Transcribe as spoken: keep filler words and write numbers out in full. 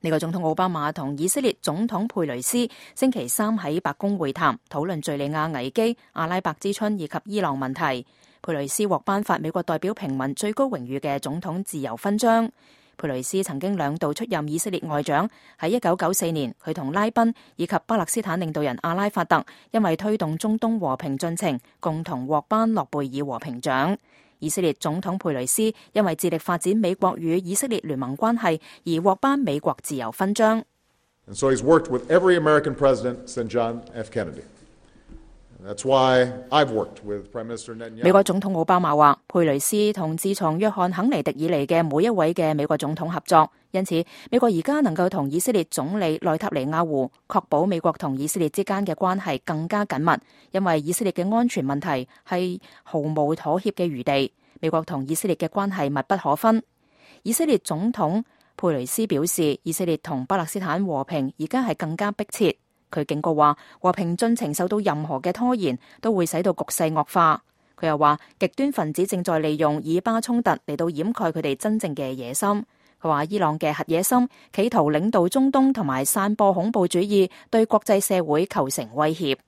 美國總統奧巴馬同以色列總統佩雷斯星期三喺白宮會談，討論敘利亞危機、阿拉伯之春以及伊朗問題。佩雷斯獲頒發美國代表平民最高榮譽嘅總統自由勳章。佩雷斯曾經兩度出任以色列外長，喺一九九四年，佢同拉賓以及巴勒斯坦領導人阿拉法特因為推動中東和平進程，共同獲頒諾貝爾和平獎。以色列總統佩雷斯因為致力發展美國與以色列聯盟關係而獲頒美國自由勳章。 And so he's worked with every American president since John F. Kennedy. That's why I've worked with Prime Minister Netanyahu. 美國總統奧巴馬話，佩雷斯同自從約翰肯尼迪以嚟嘅每一位嘅美國總統合作，因此美國而家能夠同以色列總理內塔尼亞胡確保美國同以色列之間嘅關係更加緊密，因為以色列嘅安全問題係毫無妥協嘅餘地。美國同以色列嘅關係密不可分。以色列總統佩雷斯表示，以色列同巴勒斯坦和平而家係更加迫切。佢警告話，和平進程受到任何嘅拖延，都會使到局勢惡化。佢又話，極端分子正在利用以巴衝突嚟到掩蓋佢哋真正嘅野心。佢話，伊朗嘅核野心企圖領導中東同埋散播恐怖主義，對國際社會構成威脅。